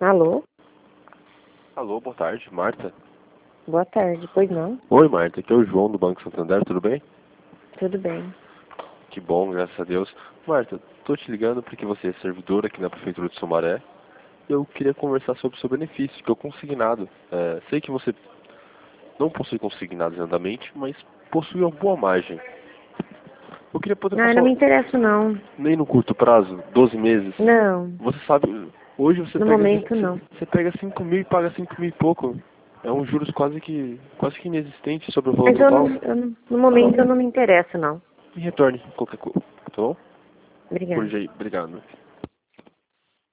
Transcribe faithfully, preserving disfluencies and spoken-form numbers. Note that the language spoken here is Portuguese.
Alô? Alô, boa tarde, Marta. Boa tarde, pois não? Oi, Marta, aqui é o João do Banco Santander, tudo bem? Tudo bem. Que bom, graças a Deus. Marta, tô te ligando porque você é servidora aqui na Prefeitura de Sumaré. Eu queria conversar sobre o seu benefício, que é o consignado. É, sei que você não possui consignados em andamento, mas possui uma boa margem. Eu queria poder Ah, não passar, me interessa não. nem no curto prazo, doze meses. Não, Você sabe, hoje você no pega, momento você, não. você pega cinco mil e paga cinco mil e pouco. É um juros quase que, quase que inexistente sobre o valor Mas eu total. não, eu não- no momento eu não me interesso não. Me retorne qualquer coisa, tá bom? Por Obrigada. jeito, obrigado.